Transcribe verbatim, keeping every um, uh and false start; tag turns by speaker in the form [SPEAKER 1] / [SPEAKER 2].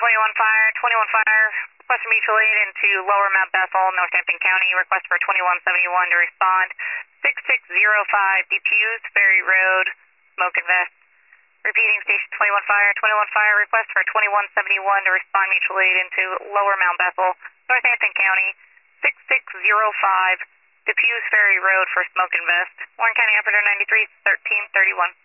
[SPEAKER 1] twenty-one Fire, twenty-one Fire, request for mutual aid into Lower Mount Bethel, Northampton County, request for twenty-one seventy-one to respond. six six zero five, Defuse, Ferry Road, Smoke and Vest. Repeating, Station twenty-one Fire, twenty-one Fire, request for twenty-one seventy-one to respond mutual aid into Lower Mount Bethel, Northampton County, six six zero five, Defuse, Ferry Road for Smoke and Vest. Warren County Operator ninety-three, thirteen thirty-one.